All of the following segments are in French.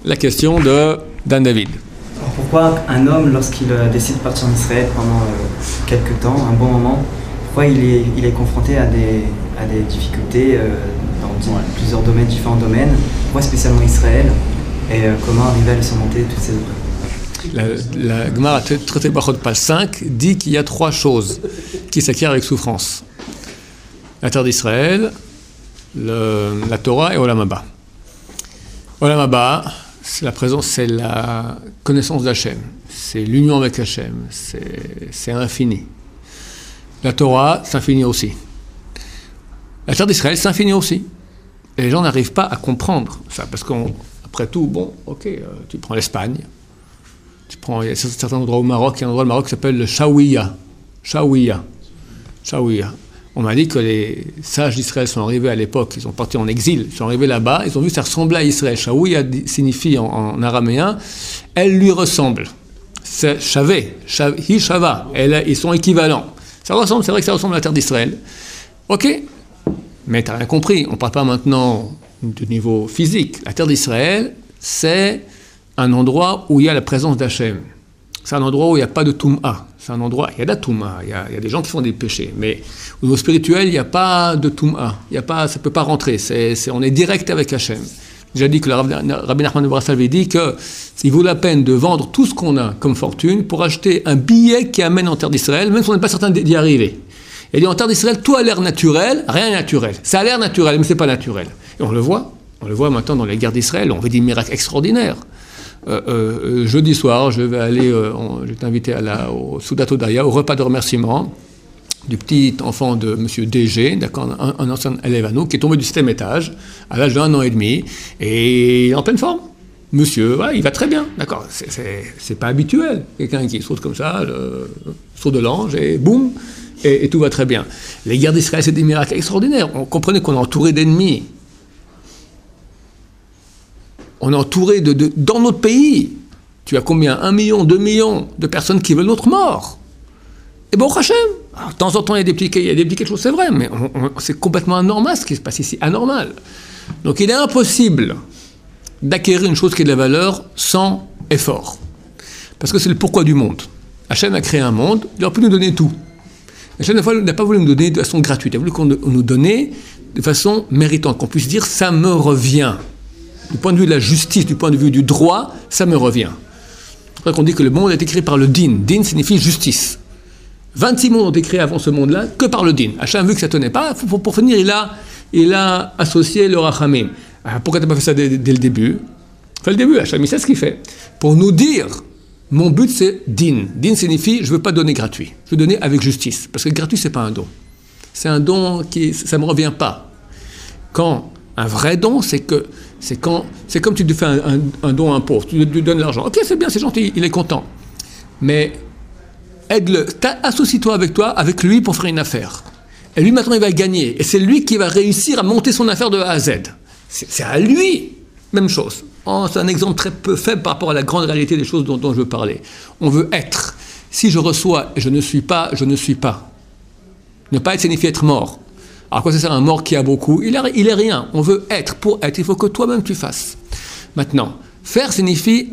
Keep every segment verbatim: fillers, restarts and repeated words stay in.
la question de Dan David. Alors pourquoi un homme, lorsqu'il euh, décide de partir en Israël pendant euh, quelques temps, un bon moment, pourquoi il est, il est confronté à des, à des difficultés euh, dans ouais. plusieurs domaines, différents domaines? Pourquoi spécialement Israël? Et euh, comment arriver à les surmonter toutes ces épreuves? La, la Gemara, traité Brachot, page cinq, dit qu'il y a trois choses qui s'acquièrent avec souffrance. La terre d'Israël, le, la Torah et Olam Haba. Olam Haba, c'est la présence, c'est la connaissance d'Hachem, c'est l'union avec Hachem, c'est, c'est infini. La Torah, c'est infini aussi. La terre d'Israël, c'est infini aussi. Et les gens n'arrivent pas à comprendre ça, parce qu'après tout, bon, ok, euh, tu prends l'Espagne, tu prends, il y a certains endroits au Maroc, il y a un endroit au Maroc qui s'appelle le Shawiya. Shawiya. Shawiya. On m'a dit que les sages d'Israël sont arrivés à l'époque, ils sont partis en exil, ils sont arrivés là-bas, ils ont vu que ça ressemblait à Israël. Shawiya signifie en, en araméen, elle lui ressemble. C'est Shavé, Hi Shava, ils sont équivalents. Ça ressemble, c'est vrai que ça ressemble à la terre d'Israël. Ok, mais tu n'as rien compris, on ne parle pas maintenant du niveau physique. La terre d'Israël, c'est un endroit où il y a la présence d'Hachem. C'est un endroit où il n'y a pas de Toum'a. C'est un endroit, il y a de la Toum'a, il y a, il y a des gens qui font des péchés, mais au niveau spirituel, il n'y a pas de Toum'a. Il y a pas, ça ne peut pas rentrer, c'est, c'est, on est direct avec Hachem. J'ai dit que le Rabbi Nachman de Brassal avait dit que il vaut la peine de vendre tout ce qu'on a comme fortune pour acheter un billet qui amène en terre d'Israël, même si on n'est pas certain d'y arriver. Il dit en terre d'Israël, tout a l'air naturel, rien n'est naturel. Ça a l'air naturel, mais ce n'est pas naturel. Et on le voit, on le voit maintenant dans les guerres d'Israël, on fait des miracles extraordinaires. Euh, euh, jeudi soir, je vais aller, euh, on, j'étais invité à la, au Soudat Odaya, au repas de remerciement du petit enfant de M. D G, d'accord, un, un ancien élève à nous, qui est tombé du septième étage à l'âge d'un an et demi, et il est en pleine forme. Monsieur, ouais, il va très bien, d'accord, c'est, c'est, c'est pas habituel, quelqu'un qui saute comme ça, le saut de l'ange, et boum, et, et tout va très bien. Les guerres d'Israël, c'est des miracles extraordinaires. On comprenait qu'on est entouré d'ennemis. On est entouré de, de... Dans notre pays, tu as combien? Un million, deux millions de personnes qui veulent notre mort. Et bon, Hachem, alors, de temps en temps, il y a des petits, il y a des petits quelque chose, c'est vrai, mais on, on, c'est complètement anormal ce qui se passe ici, anormal. Donc il est impossible d'acquérir une chose qui est de la valeur sans effort. Parce que c'est le pourquoi du monde. Hachem a créé un monde, il aurait pu nous donner tout. Hachem n'a pas voulu nous donner de façon gratuite, il a voulu qu'on nous donne de façon méritante, qu'on puisse dire « ça me revient ». Du point de vue de la justice, du point de vue du droit, ça me revient. C'est pour ça qu'on dit que le monde a été créé par le din. Din signifie justice. vingt-six mondes ont été créés avant ce monde-là que par le din. Hachem a vu que ça ne tenait pas, pour, pour finir, il a, il a associé le rachamim. Alors, pourquoi tu n'as pas fait ça dès, dès le début? Fais le début, Hachem, il sait ce qu'il fait. Pour nous dire, mon but c'est din. Din signifie, je ne veux pas donner gratuit. Je veux donner avec justice. Parce que gratuit, ce n'est pas un don. C'est un don qui, ça ne me revient pas. Quand un vrai don, c'est que c'est, quand, c'est comme tu te fais un, un, un don à un pauvre, tu lui donnes l'argent. Ok, c'est bien, c'est gentil, il est content. Mais aide-le, associe-toi avec toi, avec lui pour faire une affaire. Et lui, maintenant, il va gagner. Et c'est lui qui va réussir à monter son affaire de A à Z. C'est, c'est à lui, même chose. Oh, c'est un exemple très peu faible par rapport à la grande réalité des choses dont, dont je veux parler. On veut être. Si je reçois et je ne suis pas, je ne suis pas. Ne pas être signifie être mort. Alors quoi ça sert un mort qui a beaucoup? Il est, il est rien. On veut être. Pour être, il faut que toi-même tu fasses. Maintenant, faire signifie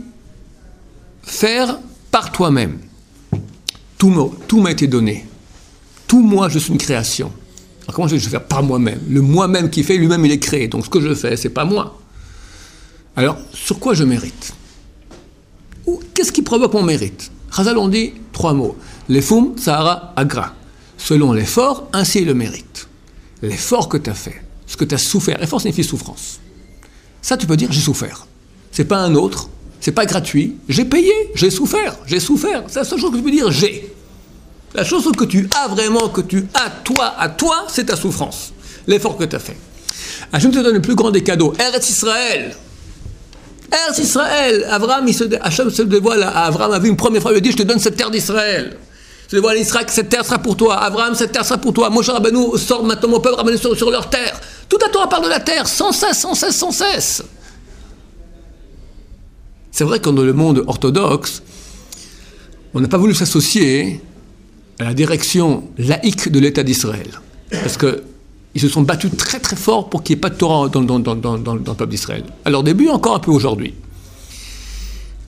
faire par toi-même. Tout m'a, tout m'a été donné. Tout moi, je suis une création. Alors comment je vais faire par moi-même? Le moi-même qui fait, lui-même, il est créé. Donc ce que je fais, c'est pas moi. Alors, sur quoi je mérite? Ou qu'est-ce qui provoque mon mérite? Chazal, on dit trois mots. L'efum, Sahara, Agra. Selon l'effort, ainsi est le mérite. L'effort que tu as fait, ce que tu as souffert. Effort signifie souffrance. Ça, tu peux dire, j'ai souffert. C'est pas un autre, c'est pas gratuit. J'ai payé, j'ai souffert, j'ai souffert. C'est la seule chose que tu peux dire, j'ai. La chose que tu as vraiment, que tu as toi, à toi, c'est ta souffrance. L'effort que tu as fait. Hachem te donne le plus grand des cadeaux. Eretz Israël. Eretz Israël. Abraham, il se, Hachem se dévoile à Abraham, a vu une première fois, il lui dit, je te donne cette terre d'Israël. Je dévoile à Israël, cette terre sera pour toi. Abraham, cette terre sera pour toi. Moshe Rabbeinu sort maintenant mon peuple ramené sur, sur leur terre. Tout à Torah parle de la terre, sans cesse, sans cesse, sans cesse. C'est vrai que dans le monde orthodoxe, on n'a pas voulu s'associer à la direction laïque de l'État d'Israël. Parce qu'ils se sont battus très très fort pour qu'il n'y ait pas de Torah dans, dans, dans, dans, dans le peuple d'Israël. À leur début, encore un peu aujourd'hui.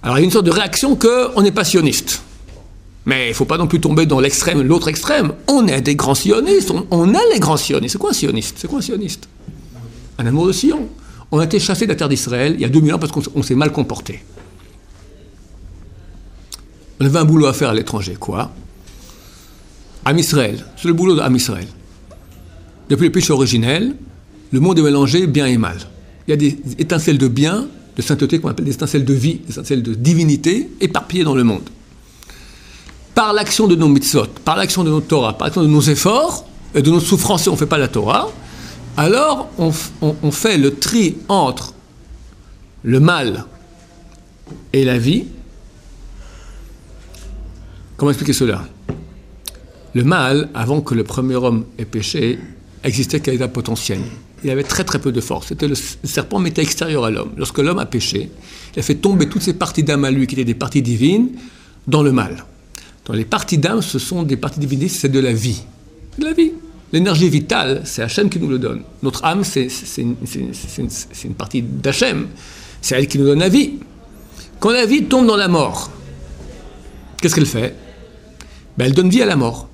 Alors il y a une sorte de réaction qu'on n'est pas sioniste. Mais il ne faut pas non plus tomber dans l'extrême, l'autre extrême. On est des grands sionistes, on, on est les grands sionistes. C'est quoi un sioniste? C'est quoi un sioniste? Un amour de Sion. On a été chassés de la terre d'Israël il y a deux mille ans parce qu'on s'est mal comporté. On avait un boulot à faire à l'étranger, quoi? Am Israël, c'est le boulot d'Am Israël. Depuis le péché originel, le monde est mélangé bien et mal. Il y a des étincelles de bien, de sainteté, qu'on appelle des étincelles de vie, des étincelles de divinité, éparpillées dans le monde. Par l'action de nos mitzvot, par l'action de notre Torah, par l'action de nos efforts, et de notre souffrance si on ne fait pas la Torah, alors on, on, on fait le tri entre le mal et la vie. Comment expliquer cela? Le mal, avant que le premier homme ait péché, existait qu'à l'état potentiel. Il avait très très peu de force. C'était le, le serpent, mais était extérieur à l'homme. Lorsque l'homme a péché, il a fait tomber toutes ces parties d'âme à lui, qui étaient des parties divines, dans le mal. Dans les parties d'âme, ce sont des parties divines, c'est de la vie. C'est de la vie. L'énergie vitale, c'est Hachem qui nous le donne. Notre âme, c'est, c'est, une, c'est, une, c'est, une, c'est une partie d'Hachem. C'est elle qui nous donne la vie. Quand la vie tombe dans la mort, qu'est-ce qu'elle fait? Ben, elle donne vie à la mort.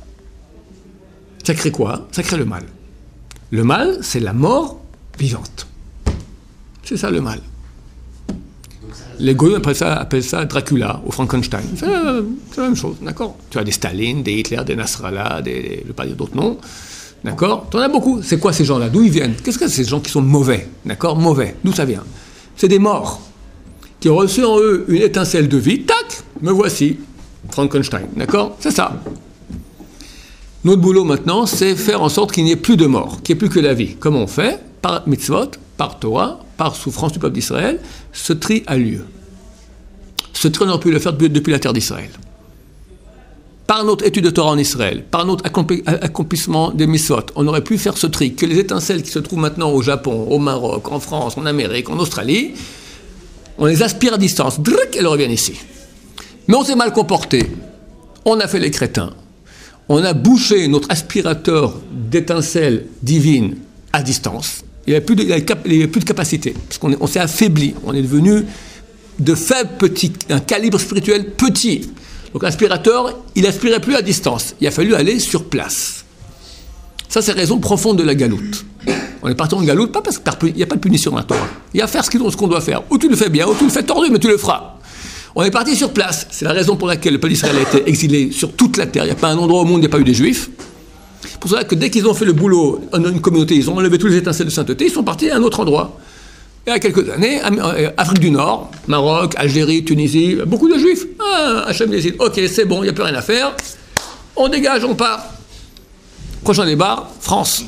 Ça crée quoi? Ça crée le mal. Le mal, c'est la mort vivante. C'est ça le mal. Les Goyim appellent ça, appellent ça Dracula ou Frankenstein. C'est la, c'est la même chose, d'accord? Tu as des Staline, des Hitler, des Nasrallah, des, des, je ne vais pas dire d'autres noms, d'accord? Tu en as beaucoup. C'est quoi ces gens-là? D'où ils viennent? Qu'est-ce que c'est ces gens qui sont mauvais, d'accord? Mauvais. D'où ça vient? C'est des morts qui ont reçu en eux une étincelle de vie. Tac, me voici, Frankenstein, d'accord? C'est ça. Notre boulot maintenant, c'est faire en sorte qu'il n'y ait plus de mort, qu'il n'y ait plus que la vie. Comment on fait? Par mitzvot, par Torah, par souffrance du peuple d'Israël, ce tri a lieu. Ce tri, on aurait pu le faire depuis la terre d'Israël. Par notre étude de Torah en Israël, par notre accomplissement des mitzvot, on aurait pu faire ce tri, que les étincelles qui se trouvent maintenant au Japon, au Maroc, en France, en Amérique, en Australie, on les aspire à distance, drrk, elles reviennent ici. Mais on s'est mal comporté. On a fait les crétins. On a bouché notre aspirateur d'étincelles divines à distance. Il n'y avait plus de, il y avait plus de capacité, parce qu'on est, on s'est affaibli. On est devenu de faibles petits, un calibre spirituel petit. Donc l'aspirateur, il n'aspirait plus à distance. Il a fallu aller sur place. Ça, c'est la raison profonde de la galoute. On est parti en galoute, pas parce qu'il n'y a pas de punition dans la Torah. Il y a à faire ce qu'on doit faire. Ou tu le fais bien, ou tu le fais tordu, mais tu le feras. On est parti sur place. C'est la raison pour laquelle le peuple d'Israël a été exilé sur toute la terre. Il n'y a pas un endroit au monde où il n'y a pas eu des Juifs. Pour cela que dès qu'ils ont fait le boulot en une communauté, ils ont enlevé tous les étincelles de sainteté, ils sont partis à un autre endroit. Et il y a quelques années, Afrique du Nord, Maroc, Algérie, Tunisie, beaucoup de Juifs. Ah, Hachem décide, ok, c'est bon, il n'y a plus rien à faire. On dégage, on part. Prochain débat, France.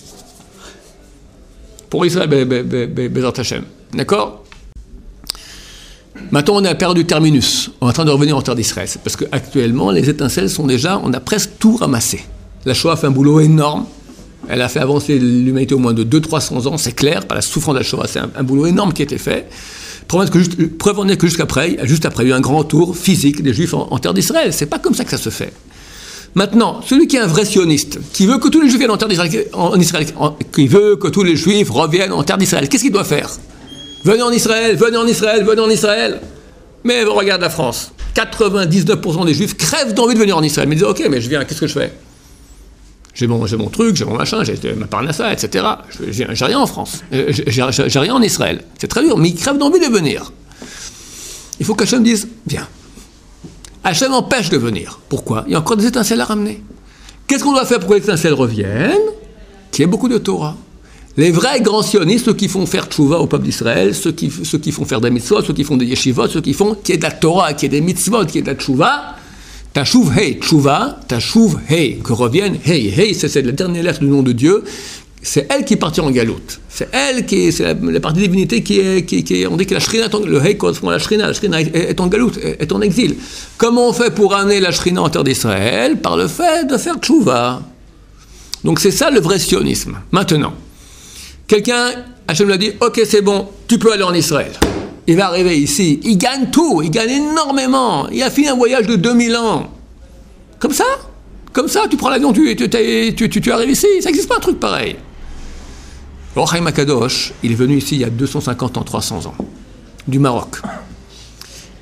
Pour Israël, Bézat Hachem. D'accord? Maintenant, on est à la période du terminus. On est en train de revenir en terre d'Israël. Parce qu'actuellement, les étincelles sont déjà, on a presque tout ramassé. La Shoah a fait un boulot énorme. Elle a fait avancer l'humanité au moins de deux cents à trois cents ans, c'est clair. Par la souffrance de la Shoah, c'est un, un boulot énorme qui a été fait. Preuve, que juste, preuve en est que jusqu'après, juste après, il y a eu un grand tour physique des Juifs en, en terre d'Israël. C'est pas comme ça que ça se fait. Maintenant, celui qui est un vrai sioniste, qui veut que tous les Juifs viennent en terre d'Israël, en Israël, en, qui veut que tous les Juifs reviennent en terre d'Israël, qu'est-ce qu'il doit faire? Venez en Israël, venez en Israël, venez en Israël. Mais regarde la France, quatre-vingt-dix-neuf pour cent des Juifs crèvent d'envie de venir en Israël. Mais ils disent, ok, mais je viens, qu'est-ce que je fais? J'ai mon, j'ai mon truc, j'ai mon machin, j'ai ma parnassa, et cetera. J'ai, j'ai rien en France, j'ai, j'ai, j'ai rien en Israël. C'est très dur, mais ils crèvent d'envie de venir. Il faut qu'Hachem dise, viens. Hachem empêche de venir. Pourquoi? Il y a encore des étincelles à ramener. Qu'est-ce qu'on doit faire pour que les étincelles reviennent? Qu'il y ait beaucoup de Torah. Les vrais grands sionistes, ceux qui font faire tchouva au peuple d'Israël, ceux qui, ceux qui font faire des mitzvot, ceux qui font des yeshivot, ceux qui font qu'il y ait de la Torah, qu'il y ait des mitzvot, qu'il y ait de la tchouva, Tashuv Hei, tchouva, Tashuv Hei, que revienne Hei. Hei, c'est, c'est la dernière lettre du nom de Dieu. C'est elle qui est partie en galoute. C'est elle qui est, c'est la, la partie de divinité qui est, qui, qui est, on dit que la Shrina, le Hei correspond à la Shrina, la Shrina est, est en galoute, est, est en exil. Comment on fait pour amener la Shrina en terre d'Israël? Par le fait de faire tchouva. Donc c'est ça le vrai sionisme. Maintenant, quelqu'un, Hachem lui a dit, ok c'est bon, tu peux aller en Israël. Il va arriver ici, il gagne tout, il gagne énormément. Il a fini un voyage de deux mille ans. Comme ça, comme ça, tu prends l'avion, tu, tu, tu, tu, tu arrives ici, ça n'existe pas un truc pareil. Or Chaim HaKadosh, il est venu ici il y a deux cent cinquante ans, trois cents ans, du Maroc.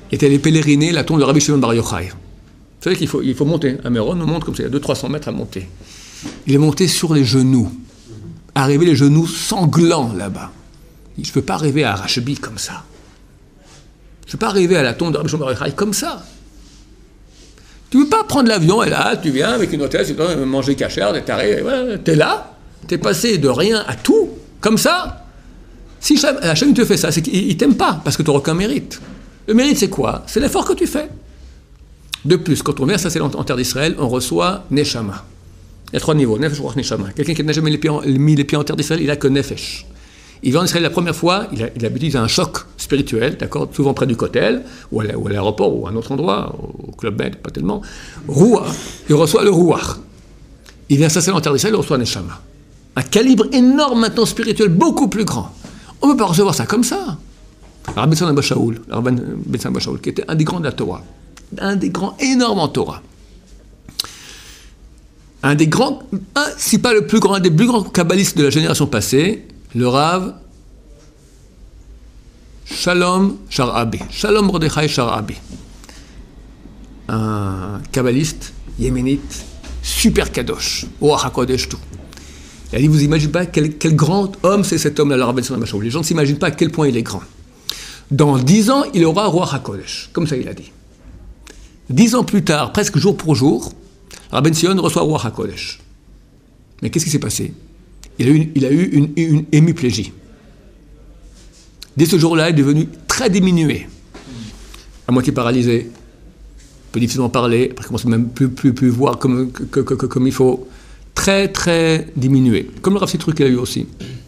est allé pèleriner la tombe de Rabbi Shimon Bar Yochai. Vous savez qu'il faut, il faut monter. À Méron, on monte comme ça, il y a deux cents à trois cents mètres à monter. Il est monté sur les genoux, arrivé les genoux sanglants là-bas. Je ne peux pas arriver à Rashbi comme ça. Je ne peux pas arriver à la tombe de Rabbi Shimon Bar Yochai comme ça. Tu ne veux pas prendre l'avion et là, tu viens avec une hôtesse, tu dois manger cachère, t'es taré, ouais, t'es là, t'es passé de rien à tout, comme ça. Si Hachem te fait ça, c'est qu'il ne t'aime pas, parce que tu n'auras aucun mérite. Le mérite, c'est quoi? C'est l'effort que tu fais. De plus, quand on vient s'installer en terre d'Israël, on reçoit Neshama. Il y a trois niveaux, Nefesh, Ruach, Neshama. Quelqu'un qui n'a jamais les pieds en, mis les pieds en terre d'Israël, il n'a que Nefesh. Il vient en Israël la première fois, il a, il a utilisé un choc spirituel, d'accord, souvent près du Kotel, ou à l'aéroport, ou à un autre endroit, au Club Med, pas tellement. Ruach, il reçoit le Ruach. Il vient s'installer en terre d'Israël, il reçoit Neshama. Un calibre énorme maintenant spirituel, beaucoup plus grand. On ne peut pas recevoir ça comme ça. Rabbi Tzadok Shaoul, Rabbi Tzadok Shaoul, qui était un des grands de la Torah, un des grands énormes en Torah. Un des grands, un, si pas le plus grand, un des plus grands kabbalistes de la génération passée, le Rav Shalom Sharabi, Shalom Mordechai Sharabi, un kabbaliste yéménite, super kadosh, Ruach HaKodesh tout. Il a dit, vous imaginez pas quel, quel grand homme c'est cet homme-là, le Rabbi Tzadok Shaoul. Les gens ne s'imaginent pas à quel point il est grand. Dans dix ans, il aura Ruach HaKodesh, comme ça il a dit. Dix ans plus tard, presque jour pour jour, Rabbi Sion reçoit Ruach HaKodesh. Mais qu'est-ce qui s'est passé? Il a eu, une, il a eu une, une hémiplégie. Dès ce jour-là, il est devenu très diminué. À moitié paralysé, peut difficilement parler, après il commence même plus, plus, plus voir comme, que, que, que, comme il faut. Très, très diminué. Comme le Rav Sitruk qu'il a eu aussi.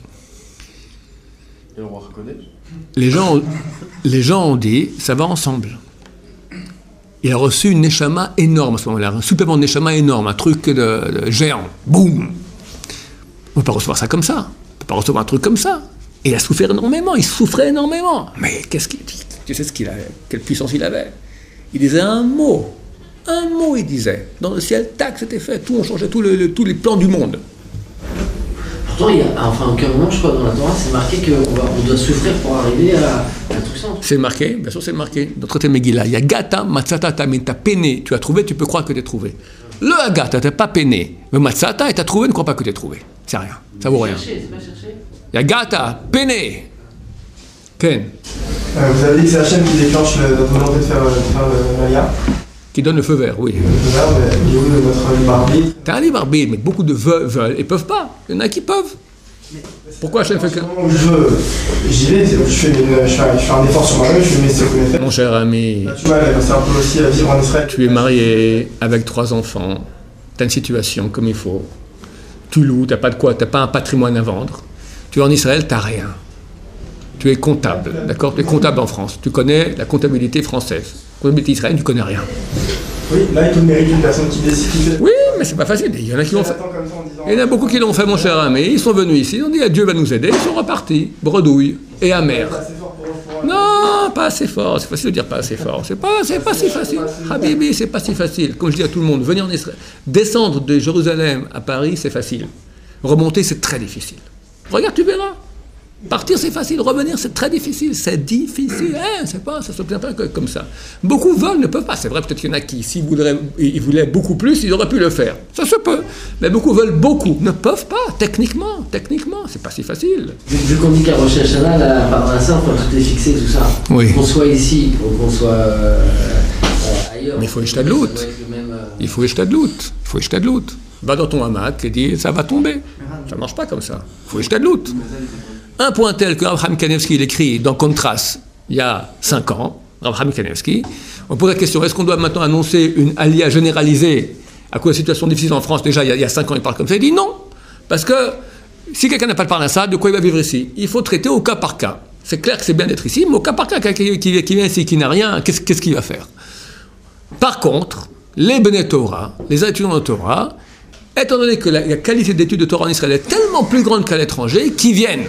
Et le Ruach HaKodesh? Les gens, les gens ont dit, ça va ensemble. Il a reçu une neshama énorme à ce moment-là, un supplément de neshama énorme, un truc de, de géant. Boum! On ne peut pas recevoir ça comme ça. On ne peut pas recevoir un truc comme ça. Et il a souffert énormément, il souffrait énormément. Mais qu'est-ce qu'il dit? Tu sais ce qu'il avait, quelle puissance il avait? Il disait un mot. Un mot, il disait. Dans le ciel, tac, c'était fait. Tout, on changeait tout le, le, tous les plans du monde. Pourtant, il y a, enfin, à aucun moment, je crois, dans la Torah, c'est marqué qu'on va, on doit souffrir pour arriver à, à tout ça. C'est marqué, bien sûr, c'est marqué. Dans le traité Megillah, il y a Gata, Matzata, Tamin, t'as peiné, tu as trouvé, tu peux croire que tu as trouvé. Le Agata, t'as pas peiné. Le Matzata, et t'as trouvé, ne crois pas que tu as trouvé. C'est rien, ça vaut rien. C'est pas chercher. Il y a Gata, peiné. Ken. Euh, vous avez dit que c'est Hachem qui déclenche notre volonté de faire, de faire le Maya. Qui donne le feu vert, oui. Le feu vert, mais il est où de notre libre arbitre? T'as un libre arbitre, mais beaucoup de veulent, veulent et peuvent pas. Il y en a qui peuvent. Pourquoi Hachem fait que... Je veux, j'y vais, je fais, une, je, fais un, je fais un effort sur moi-même, je fais mes sécurités. Mon cher ami, Là, tu vois, c'est un peu aussi à vivre en Israël. tu es marié avec trois enfants, t'as une situation comme il faut, tu loues, t'as pas de quoi, t'as pas un patrimoine à vendre, tu es en Israël, t'as rien. Tu es comptable, d'accord? Tu es comptable en France, tu connais la comptabilité française. La comptabilité israélienne, tu connais rien. Oui, là, il te mérite une personne qui décide. Qui fait... Oui, mais c'est pas facile, il y en a qui l'ont fait. Il y en a beaucoup qui l'ont fait, mon cher ami, ils sont venus ici, ils ont dit Dieu va nous aider, ils sont repartis, bredouilles et amers. Non, pas assez fort, c'est facile de dire pas assez fort, c'est pas, c'est pas si facile. Habibi, c'est pas si facile. Comme je dis à tout le monde, venir en Israël, descendre de Jérusalem à Paris, c'est facile. Remonter, c'est très difficile. Regarde, tu verras. Partir, c'est facile. Revenir, c'est très difficile. C'est difficile. Hein, c'est pas, ça ne s'obtient pas comme ça. Beaucoup veulent, ne peuvent pas. C'est vrai, peut-être qu'il y en a qui, s'ils voudraient, ils voulaient beaucoup plus, ils auraient pu le faire. Ça se peut. Mais beaucoup veulent beaucoup. Ne peuvent pas. Techniquement, techniquement, c'est pas si facile. Vu qu'on dit qu'à Rosh Hashanah, la Parnassa, enfin, tout est fixé, tout ça. Oui. Qu'on soit ici, qu'on soit euh, euh, ailleurs. Mais il faut jeter de l'autre. Ça doit être le même, euh, Il faut jeter de l'autre. Il faut jeter de l'autre. Va dans ton hamac et dis, ça va tomber. Ça ne marche pas comme ça. Il faut jeter de l'autre. Un point tel que Abraham Kanevsky l'écrit dans Contrast il y a cinq ans, Abraham Kanevsky, on pose la question, est-ce qu'on doit maintenant annoncer une alia généralisée à cause de la situation difficile en France? Déjà, il y a, il y a cinq ans, il parle comme ça. Il dit non, parce que si quelqu'un n'a pas le parnassa, de quoi il va vivre ici? Il faut traiter au cas par cas. C'est clair que c'est bien d'être ici, mais au cas par cas, quelqu'un qui, qui, qui vient ici, qui n'a rien, qu'est-ce, qu'est-ce qu'il va faire? Par contre, les Bnei Torah, les étudiants de Torah, étant donné que la, la qualité d'études de Torah en Israël est tellement plus grande qu'à l'étranger, qui viennent.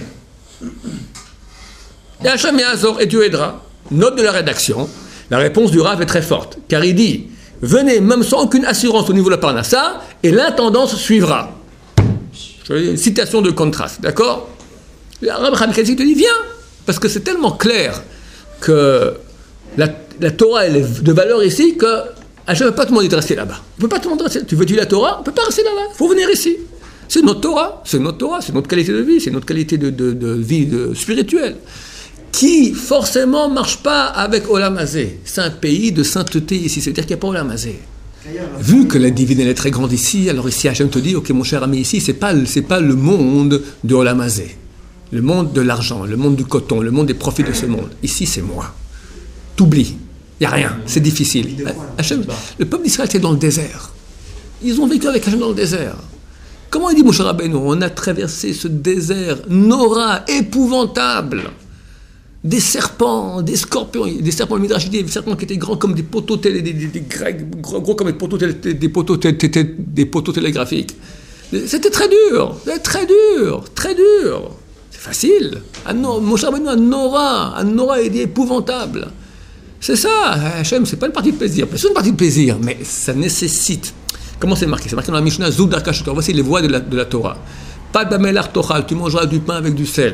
Et Hachem Ya'azor, et Dieu aidera. Note de la rédaction, la réponse du Rav est très forte, car il dit, venez même sans aucune assurance au niveau de la Parnassa, et l'intendance suivra. Une citation de Contraste, d'accord? Le Rav Hamikasi te dit, viens, parce que c'est tellement clair que la, la Torah elle est de valeur ici que Hachem ne peut pas te demander de rester là-bas. Il ne peut pas te demander de rester. Tu veux étudier la Torah, on ne peut pas rester là-bas. Il faut venir ici. C'est notre Torah, c'est notre Torah, c'est notre qualité de vie, c'est notre qualité de, de, de vie de, spirituelle, qui forcément ne marche pas avec Olam Hazé. C'est un pays de sainteté ici, c'est-à-dire qu'il n'y a pas Olam Hazé. Vu que la divine elle est très grande ici, alors ici Hachem te dit, ok mon cher ami, ici c'est pas, c'est pas le monde de Olam Hazé, le monde de l'argent, le monde du coton, le monde des profits de ce monde. Ici c'est moi. T'oublies, il n'y a rien, c'est difficile. Hachem, le peuple d'Israël était dans le désert. Ils ont vécu avec Hachem dans le désert. Comment il dit Moshe Rabbeinu? On a traversé ce désert nora, épouvantable. Des serpents, des scorpions, des serpents, le Midrash dit, des serpents qui étaient grands comme des poteaux, télé, des, des, des grecs, gros, gros comme des poteaux, télé, des, poteaux télé, des poteaux télégraphiques. C'était très dur, c'était très dur, très dur. C'est facile. Moshe Rabbeinu, un nora, un nora est dit épouvantable. C'est ça, Hachem, c'est pas une partie de plaisir. C'est une partie de plaisir, mais ça nécessite. Comment c'est marqué? C'est marqué dans la Mishnah, Zoudar Kashutor. Voici les voies de la, de la Torah. Pas de bamelar tochal, tu mangeras du pain avec du sel.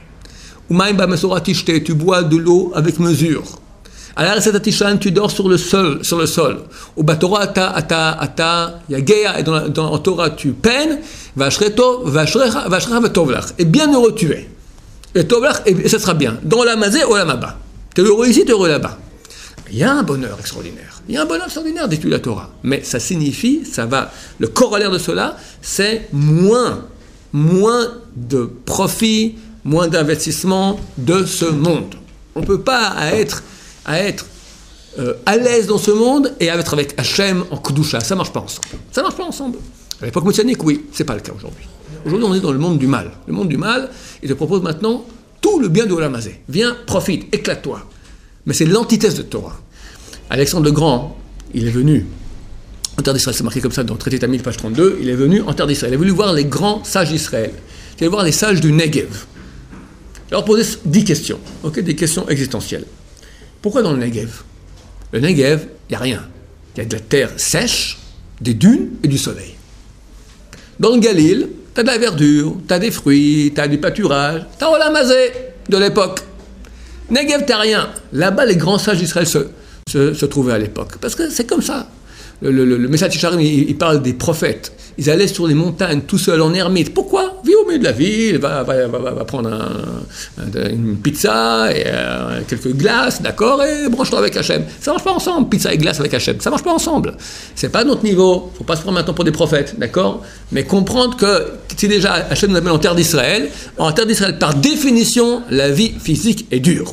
Umaim bamesora tishte, tu bois de l'eau avec mesure. Alar setatishan, tu dors sur le sol, sur le sol. Au batora ata ata ata yageya, et dans, dans en Torah tu peines. Vashreto vashrecha vashrecha vetovlach. Et bien heureux tu es. Et tovlach et ça sera bien. Dans la mazé ou la maba. Tu es heureux ici, tu es heureux là-bas. Il y a un bonheur extraordinaire. Il y a un bonheur extraordinaire d'étudier la Torah. Mais ça signifie, ça va, le corollaire de cela, c'est moins, moins de profit, moins d'investissement de ce monde. On ne peut pas être, à être euh, à l'aise dans ce monde et être avec Hachem en Kedusha. Ça ne marche pas ensemble. Ça ne marche pas ensemble. À l'époque messianique, oui, ce n'est pas le cas aujourd'hui. Aujourd'hui, on est dans le monde du mal. Le monde du mal, il te propose maintenant tout le bien de Olam Hazé. Viens, profite, éclate-toi. Mais c'est l'antithèse de Torah. Alexandre le Grand, il est venu en terre d'Israël, c'est marqué comme ça dans le traité Tamil, page trente-deux, il est venu en terre d'Israël, il est venu voir les grands sages d'Israël, il est venu voir les sages du Negev. Il leur posait dix questions, okay, des questions existentielles. Pourquoi dans le Negev? Le Negev, il n'y a rien. Il y a de la terre sèche, des dunes et du soleil. Dans le Galil, tu as de la verdure, tu as des fruits, tu as du pâturage, tu as Olam Hazé de l'époque. Negev, tu n'as rien. Là-bas, les grands sages d'Israël se, se, se trouvaient à l'époque. Parce que c'est comme ça. Le, le, le, le Message Isharim, il, il parle des prophètes. Ils allaient sur les montagnes tout seuls en ermite. Pourquoi? Vis au milieu de la ville, va, va, va, va prendre un, un, une pizza et euh, quelques glaces, d'accord, et branche-toi avec Hachem. Ça ne marche pas ensemble, pizza et glace avec Hachem. Ça ne marche pas ensemble. C'est pas notre niveau. Il ne faut pas se prendre maintenant pour des prophètes, d'accord? Mais comprendre que si déjà Hachem nous amène en terre d'Israël, en terre d'Israël, par définition, la vie physique est dure.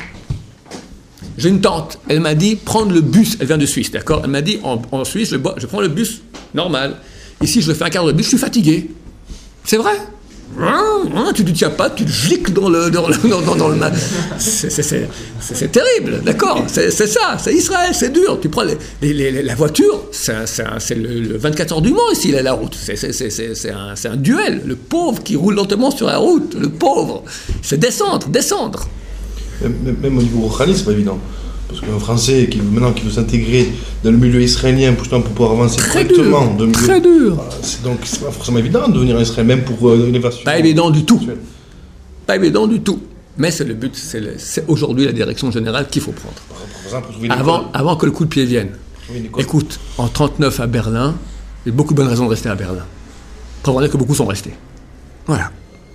J'ai une tante, elle m'a dit prendre le bus, elle vient de Suisse, d'accord? Elle m'a dit en, en Suisse, je, je prends le bus normal. Ici, je fais un quart de bus, je suis fatigué. C'est vrai. Tu ne tiens pas, tu te giques dans le... Dans le, dans, dans, dans le c'est, c'est, c'est, c'est, c'est terrible, d'accord? C'est, c'est ça, c'est Israël, c'est dur. Tu prends les, les, les, la voiture, c'est, un, c'est, un, c'est le, le vingt-quatre heures du Mans ici, là, la route. C'est, c'est, c'est, c'est, c'est, un, c'est un duel. Le pauvre qui roule lentement sur la route, le pauvre. C'est descendre, descendre. Même, même au niveau rochani, c'est pas évident. Parce qu'un Français qui, maintenant, qui veut s'intégrer dans le milieu israélien pour, pour pouvoir avancer très correctement... Dur, milieu, très dur. Voilà, c'est, donc, c'est pas forcément évident de devenir israélien, même pour euh, une évasion. Pas évident du tout. Sexuelle. Pas évident du tout. Mais c'est le but, c'est, le, c'est aujourd'hui la direction générale qu'il faut prendre. Par exemple, avant, avant que le coup de pied vienne. Écoute, en trente-neuf à Berlin, il y a beaucoup de bonnes raisons de rester à Berlin. Pour voir que beaucoup sont restés. Voilà.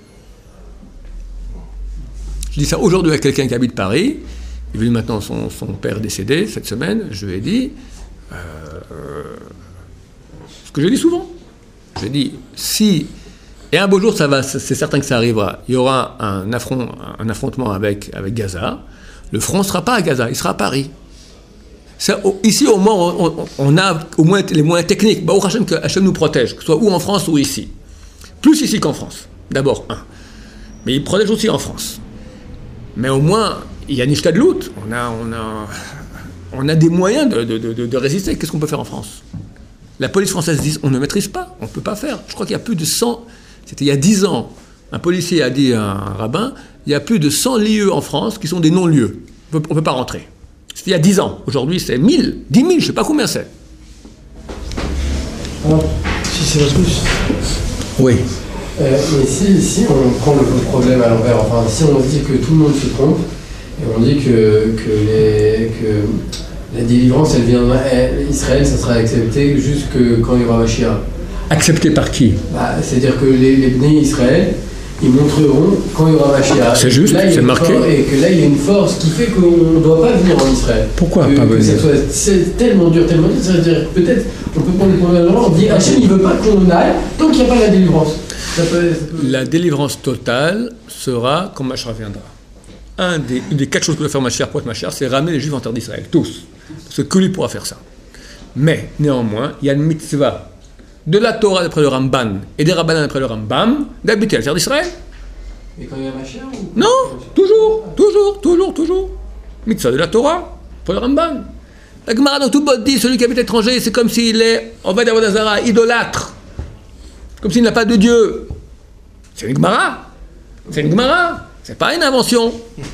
Je dis ça aujourd'hui à quelqu'un qui habite Paris. Il est venu maintenant, son, son père décédé cette semaine. Je lui ai dit euh, ce que je dis souvent. Je lui ai dit si, et un beau jour, ça va, c'est certain que ça arrivera, il y aura un, affront, un affrontement avec, avec Gaza. Le front ne sera pas à Gaza, il sera à Paris. Ça, ici, au moins, on, on a au moins les moyens techniques. Bah, au Hachem, que Hachem nous protège, que ce soit ou en France ou ici. Plus ici qu'en France, d'abord, un. Mais il protège aussi en France. Mais au moins, il y a Nishtadlout, on a, on, a, on a des moyens de, de, de, de résister. Qu'est-ce qu'on peut faire en France? La police française dit on ne maîtrise pas, on ne peut pas faire. Je crois qu'il y a plus de cent, c'était il y a dix ans, un policier a dit à un rabbin, il y a plus de cent lieux en France qui sont des non-lieux. On ne peut pas rentrer. C'était il y a dix ans. Aujourd'hui, c'est mille, dix mille, je ne sais pas combien c'est. Alors, si c'est votre plus. Oui. Euh, mais si, si on prend le problème à l'envers, enfin si on dit que tout le monde se trompe, et on dit que, que, les, que La délivrance, elle vient. Elle, Israël, ça sera accepté jusque quand il y aura Mashiach. Accepté par qui? Bah, c'est-à-dire que les, les Bnei Israël, ils montreront quand il y aura Mashiach. C'est juste, là, c'est marqué. Force, et que là, il y a une force qui fait qu'on ne doit pas venir en Israël. Pourquoi que, pas que venir? ça soit, c'est tellement dur, tellement dur. C'est-à-dire peut-être, on peut prendre le problème de on dit Hachem, il ne veut pas qu'on aille tant qu'il n'y a pas la délivrance. Ça peut, ça peut... La délivrance totale sera quand Mashiach viendra. Un des, une des quatre choses que doit faire Mashiach pour être Mashiach, c'est ramener les Juifs en terre d'Israël, tous. Parce que que lui pourra faire ça. Mais, néanmoins, il y a une mitzvah de la Torah d'après le Ramban et des Rabbanan d'après le Rambam d'habiter la terre d'Israël. Et quand il y a Mashiach ou... Non, toujours, toujours, toujours, toujours. Mitzvah de la Torah, pour le Ramban. La Gemara dans tout bot dit, celui qui habite étranger, c'est comme s'il est, en bas d'Avodah Zara, idolâtre. Comme s'il n'a pas de Dieu. C'est une Gemara. C'est une Gemara. C'est pas une invention.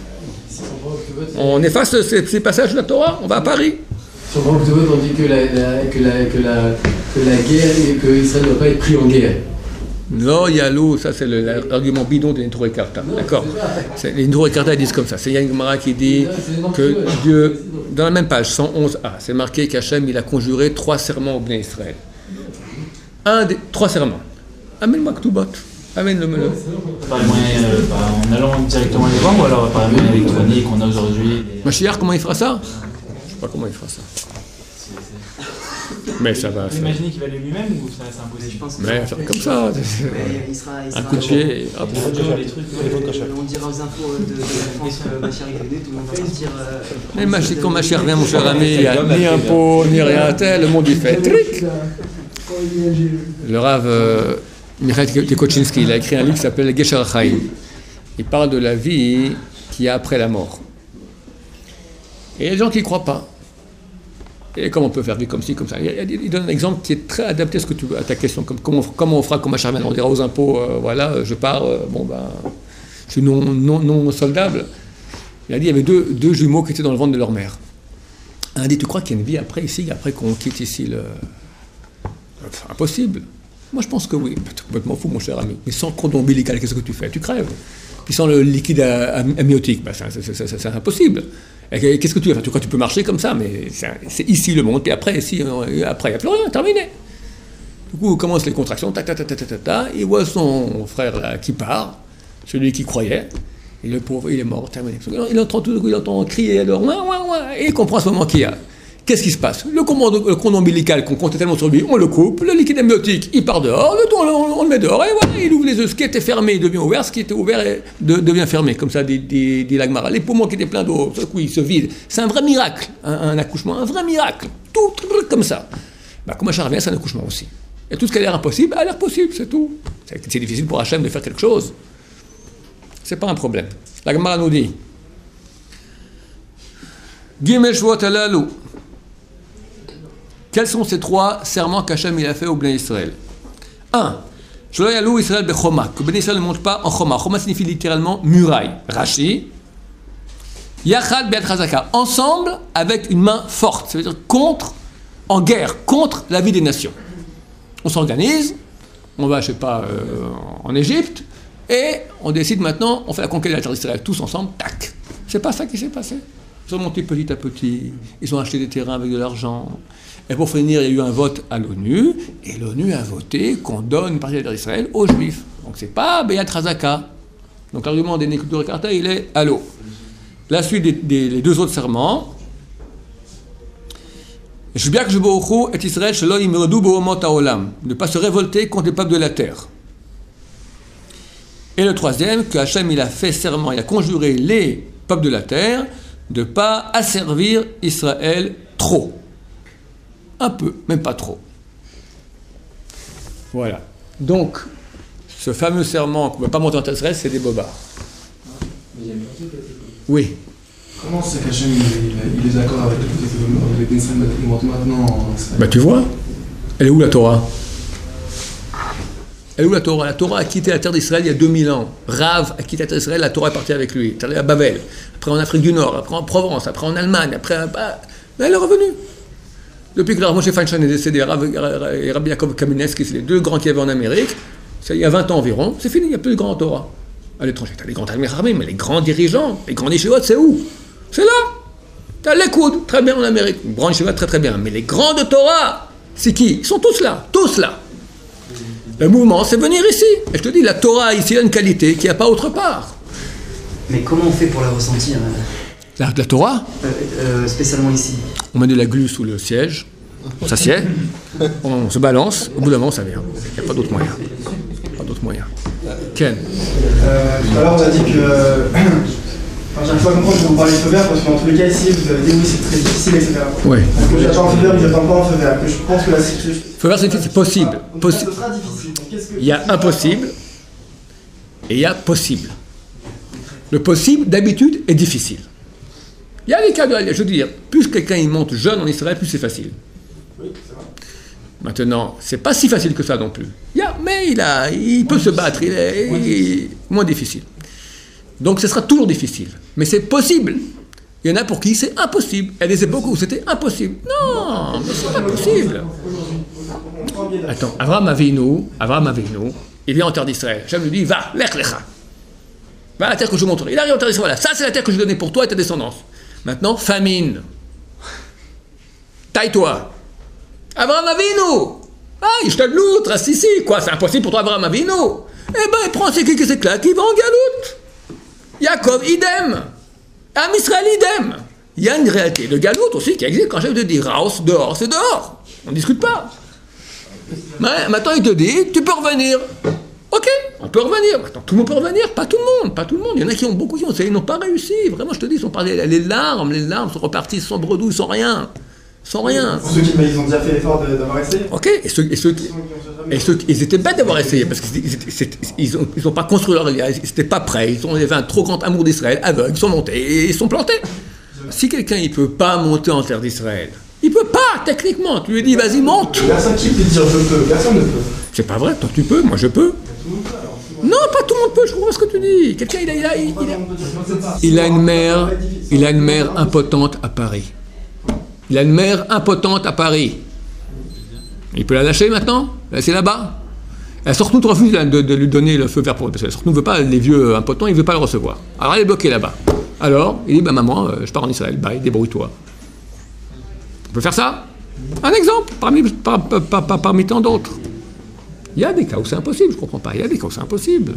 On efface ces, ces passages de la Torah, on va à Paris. Sur le banc de on dit que la, la, que, la, que, la, que la guerre et que Israël ne doit pas être pris en guerre. Non, Yalou, ça c'est le, l'argument bidon des Nidro et Karta. D'accord. Les Nidro et Karta disent comme ça. C'est Yann Gemara qui dit que Dieu, dans la même page, cent onze a, c'est marqué qu'Hachem il a conjuré trois serments au Bnei Israël. Un des trois serments. Amène-moi Ktubot. Amène-le. le Par les moyens, euh, par, en allant directement les voir ou alors par les moyens électroniques qu'on a aujourd'hui. Mashiach, comment il fera ça? Je sais pas comment il fera ça. Mais ça va. Vous imaginez qu'il va aller lui-même ou ça c'est impossible? Je pense que mais ça va comme ça. Mais il sera, il sera Un coup de pied. Hop. Les trucs, on dira aux infos de, de la France que Mashiach est venu, tout le monde va sortir. Euh, mais Mashiach, quand Mashiach revient, mon cher ami, il n'y a ni impôt, ni rien tel, le monde il fait tric. Le Rav euh, Michael Tekoczynski, il a écrit un livre qui s'appelle Gesher HaChaim. Il parle de la vie qu'il y a après la mort. Et il y a des gens qui ne croient pas. Et comment on peut faire vivre comme ci, comme ça. Il donne un exemple qui est très adapté à, ce que tu, à ta question. Comme, comment, comment on fera comme Mashiach revient? On dira aux impôts, euh, voilà, je pars, euh, bon ben, je suis non, non, non soldable. Il a dit, il y avait deux, deux jumeaux qui étaient dans le ventre de leur mère. Un dit, tu crois qu'il y a une vie après ici, après qu'on quitte ici le... Enfin, impossible. Moi, je pense que oui. Tu es complètement fou, mon cher ami. Mais sans cordon ombilical, qu'est-ce que tu fais? Tu crèves. Puis sans le liquide amniotique, ben, c'est, c'est, c'est, c'est impossible. Et qu'est-ce que tu veux faire? Tu crois que tu peux marcher comme ça, mais c'est, c'est ici le monde, et après, ici, après, il n'y a plus rien, terminé. Du coup, commencent les contractions, ta ta ta ta ta ta ta, il voit son frère là qui part, celui qui croyait, et le pauvre, il est mort, terminé. Il entend tout, il entend crier, alors, ouin, ouin, ouin, et il comprend à ce moment qu'il y a. Qu'est-ce qui se passe? Le cordon ombilical qu'on comptait tellement sur lui, on le coupe, le liquide amniotique, il part dehors, le temps, on, on le met dehors, et voilà, il ouvre les yeux, ce qui était fermé, il devient ouvert, ce qui était ouvert de, devient fermé, comme ça, dit, dit, dit l'Agmara. Les poumons qui étaient pleins d'eau, ce coup, ils se vident. C'est un vrai miracle, un, un accouchement, un vrai miracle. Tout, tout, tout comme ça. Bah, comme Hachem revient, c'est un accouchement aussi. Et tout ce qui a l'air impossible, a l'air possible, c'est tout. C'est, c'est difficile pour Hachem de faire quelque chose. C'est pas un problème. L'Agmara nous dit Gimel Shvuot halalu. Quels sont ces trois serments qu'Hachem il a fait au Bnei Israël? Un, Shelo ya'alu Israël bechoma, que Bnei Israël ne monte pas en choma. Choma signifie littéralement muraille. Rashi, Yachad be'ad chazaka, ensemble avec une main forte, ça veut dire contre, en guerre, contre la vie des nations. On s'organise, on va, je sais pas, euh, en Égypte, et on décide maintenant, on fait la conquête de la terre d'Israël, tous ensemble, tac. C'est pas ça qui s'est passé. Ils sont montés petit à petit, ils ont acheté des terrains avec de l'argent. Et pour finir, il y a eu un vote à l'ONU, et l'ONU a voté qu'on donne une partie de la terre d'Israël aux Juifs. Donc c'est pas Beyat Razaka. Donc l'argument des Nekudo Rekarta, il est à l'eau. La suite des, des les deux autres serments. Et Israël, ne pas se révolter contre les peuples de la terre. Et le troisième, que Hachem il a fait serment, il a conjuré les peuples de la terre de ne pas asservir Israël trop. Un peu, même pas trop. Voilà. Donc, ce fameux serment qu'on ne peut pas monter en terre d'Israël, c'est des bobards. Oui. Comment c'est qu'Hachem il, il est d'accord avec les Bnei Israël maintenant? Bah tu vois, elle est où la Torah? Elle est où la Torah? La Torah a quitté la terre d'Israël il y a deux mille ans. Rav a quitté la terre d'Israël, la Torah est partie avec lui. Elle est allée à Babel, après en Afrique du Nord, après en Provence, après en Allemagne, après... Bah, elle est revenue. Depuis que le Rav Moshe Feinstein est décédé, Rav, et Rabbi Yaakov Kamenetsky, c'est les deux grands qu'il y avait en Amérique, ça, il y a vingt ans environ, c'est fini, il n'y a plus de grands Torah. À l'étranger, tu as les grands Talmid Chachamim, mais les grands dirigeants, les grands Yeshivot, c'est où? C'est là. T'as l'Ekoud, très bien en Amérique, une branche va très très bien. Mais les grandes Torah, c'est qui? Ils sont tous là, tous là. Le mouvement, c'est venir ici. Et je te dis, la Torah ici a une qualité qu'il n'y a pas autre part. Mais comment on fait pour la ressentir euh, La, la Torah, euh, euh, spécialement ici? on met de la glu sous le siège, on s'assied, on se balance, au bout d'un moment ça vient. Il n'y a pas d'autre moyen. Pas d'autre moyen. Ken? Euh, tout à l'heure, on a dit que. Euh, enfin, j'arrive pas à comprendre que vous parlez de feu vert parce qu'en tous les cas, ici, vous avez dit oui, c'est très difficile, et cetera. Oui. Que j'attends un feu vert, mais j'attends pas un feu vert. Que je pense que la sécurité. Feu vert, c'est c'est possible. Possi- Ce sera difficile. Donc, qu'est-ce que- Il y a impossible et il y a possible. Le possible, d'habitude, est difficile. Il y a des cas de... Je veux dire, plus quelqu'un il monte jeune en Israël, plus c'est facile. Maintenant, c'est pas si facile que ça non plus. Il y a, mais il, a, il peut se battre, il est, il est moins difficile. Donc ce sera toujours difficile. Mais c'est possible. Il y en a pour qui c'est impossible. Il y a des époques où c'était impossible. Non, mais c'est pas possible. Attends, Abraham Avinu, Abraham Avinu, il vient en terre d'Israël. J'aime lui dit, va, lech lecha. Va à la terre que je vous montre. Il arrive en terre d'Israël. Voilà, ça c'est la terre que je donnais pour toi et ta descendance. Maintenant, famine. Taille-toi. Abraham Avinu. Ah, il jette de l'outre, reste ici. Quoi, c'est impossible pour toi, Abraham Avinu. Eh ben, il prend ses clics et ses claques, il va en galoute. Yaakov, idem. Am Israël, idem. Il y a une réalité de galoute aussi qui existe. Quand je te dis raus, dehors, c'est dehors. On ne discute pas. Mais maintenant, il te dit, tu peux revenir. Ok, on peut revenir. Maintenant, tout le monde peut revenir. Pas tout le monde, pas tout le monde. Il y en a qui ont beaucoup qui ont essayé, ils n'ont pas réussi. Vraiment, je te dis, ils sont partis, les larmes, les larmes sont reparties sans bredouille, sans rien. Sans rien. Pour ceux qui bah, ils ont déjà fait l'effort de- d'avoir essayé. Ok, et ceux, et ceux qui... Et ceux, ils étaient bêtes d'avoir essayé, parce qu'ils n'ont ils ont pas construit leur... Ils n'étaient pas prêts, ils, ont, ils avaient un trop grand amour d'Israël, aveugles, ils sont montés et ils sont plantés. Si quelqu'un ne peut pas monter en terre d'Israël, il ne peut pas, techniquement. Tu lui dis, vas-y, monte. Personne qui peut dire je peux, personne ne peut. C'est pas vrai, toi tu peux, moi je peux. Non, pas tout le monde peut, je comprends ce que tu dis. Quelqu'un, il a, il, a, il, a, il a une mère, il a une mère impotente à Paris. Il a une mère impotente à Paris. Il peut la lâcher maintenant? La laisser là-bas? Elle surtout refuse de, de lui donner le feu vert pour... Parce qu'elle surtout ne veut pas les vieux impotents, il ne veut pas le recevoir. Alors elle est bloquée là-bas. Alors, il dit, bah maman, euh, je pars en Israël, bye, débrouille-toi. On peut faire ça? Un exemple, parmi, par, par, par, par, parmi tant d'autres. Il y a des cas où c'est impossible, je ne comprends pas. Il y a des cas où c'est impossible.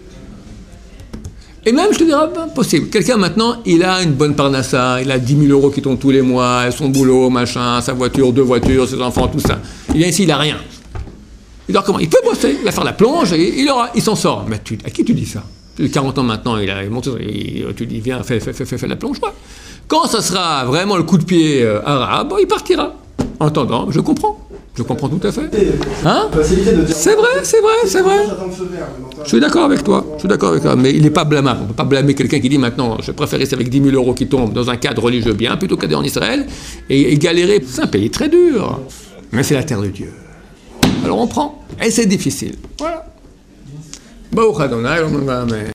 Et même, je te dirais, ben, possible. Quelqu'un maintenant, il a une bonne parnassa, il a dix mille euros qui tombent tous les mois, son boulot, machin, sa voiture, deux voitures, ses enfants, tout ça. Il vient ici, il n'a rien. Il doit comment? Il peut bosser, il va faire la plonge, et il, aura, il s'en sort. Mais tu, à qui tu dis ça? Tu as quarante ans maintenant, il a monté, il, tu dis, viens, fais, fais, fais, fais, fais la plonge. Ouais. Quand ça sera vraiment le coup de pied euh, arabe, il partira. En attendant, je comprends. Je comprends tout à fait. Hein? C'est vrai, c'est vrai, c'est vrai. Je suis d'accord avec toi. Je suis d'accord avec toi. Mais il n'est pas blâmable. On ne peut pas blâmer quelqu'un qui dit maintenant, je préfère rester avec dix mille euros qui tombent dans un cadre religieux bien, plutôt qu'aller en Israël et, et galérer. C'est un pays très dur. Mais c'est la terre de Dieu. Alors on prend. Et c'est difficile. Voilà. Baruch Adonai, mais